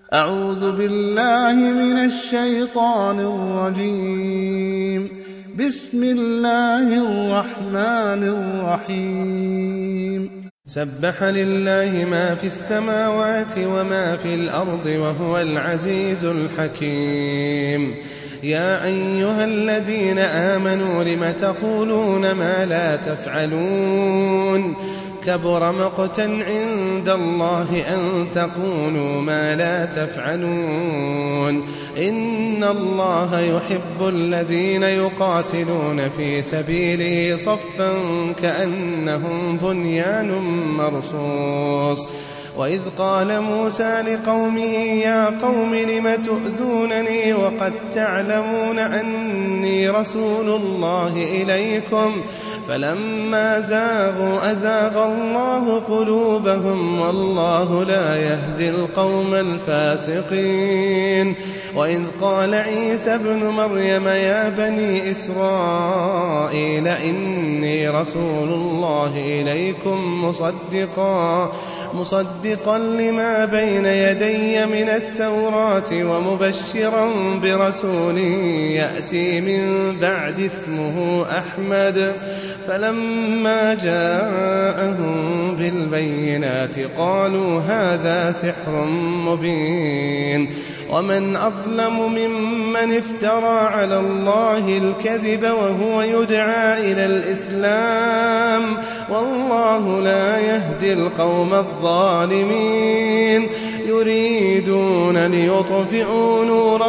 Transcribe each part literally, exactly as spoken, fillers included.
أعوذ بالله من الشيطان الرجيم. بسم الله الرحمن الرحيم. سبح لله ما في السماوات وما في الأرض وهو العزيز الحكيم. يا أيها الذين آمنوا لم تقولون ما لا تفعلون كبر مقتا عند الله أن تقولوا ما لا تفعلون إن الله يحب الذين يقاتلون في سبيله صفا كأنهم بنيان مرصوص. وإذ قال موسى لقومه يا قوم لم تؤذونني وقد تعلمون أني رسول الله إليكم فلما زاغوا أزاغ الله قلوبهم والله لا يهدي القوم الفاسقين. وإذ قال عيسى ابن مريم يا بني إسرائيل إني رسول الله إليكم مصدقا مصدقا لما بين يدي من التوراة ومبشرا برسول يأتي من بعد اسمه أحمد. فلما جاءهم بالبينات قالوا هذا سحر مبين. ومن أظلم ممن افترى على الله الكذب وهو يدعى إلى الإسلام والله لا يهدي القوم الظالمين. يريدون ليطفئوا نور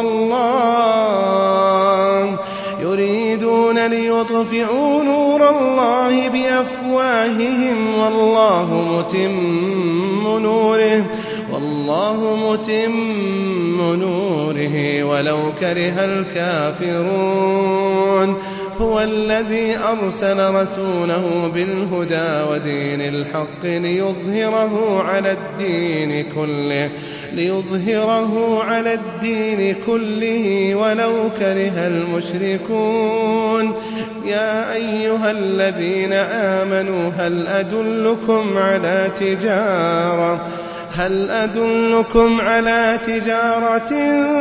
الله يريدون ليطفئوا نور الله بأفواههم والله متم نوره والله متم نوره ولو كره الكافرون. هو الذي أرسل رسوله بالهدى ودين الحق ليظهره على الدين كله ليظهره على الدين كله ولو كره المشركون. يا أيها الذين آمنوا هل أدلكم على تجارة هل أدلكم على تجارة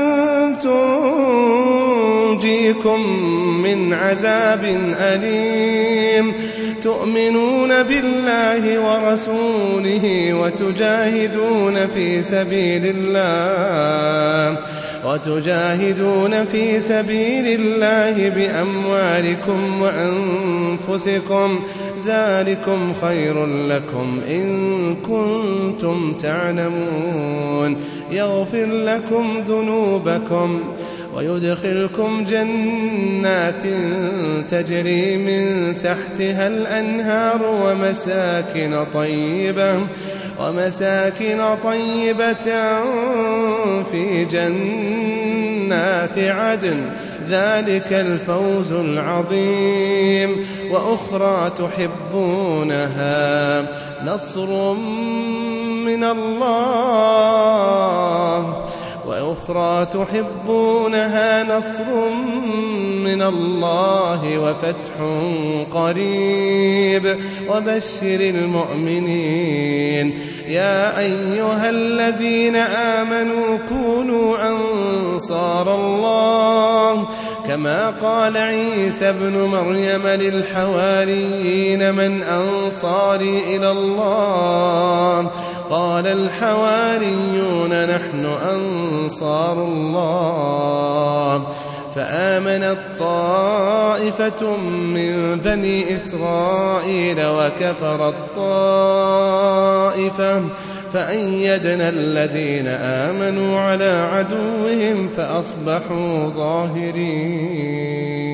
تنجيكم من عذاب أليم تؤمنون بالله ورسوله وتجاهدون في سبيل الله وتجاهدون في سبيل الله بأموالكم وأنفسكم ذلكم خير لكم إن كنتم تعلمون. يغفر لكم ذنوبكم ويدخلكم جنات تجري من تحتها الأنهار ومساكن طيبة ومساكن طيبة في جنات عدن ذلك الفوز العظيم. وأخرى تحبونها نصر من الله وأخرى تحبونها نصر من الله وفتح قريب وبشر المؤمنين. يا أيها الذين آمنوا كونوا أنصار الله كما قال عيسى ابن مريم للحواريين من أنصاري إلى الله قال الحواريون نحن أنصار الله. فآمنت طائفة من بني إسرائيل وكفرت طائفة فأيدنا الذين آمنوا على عدوهم فأصبحوا ظاهرين.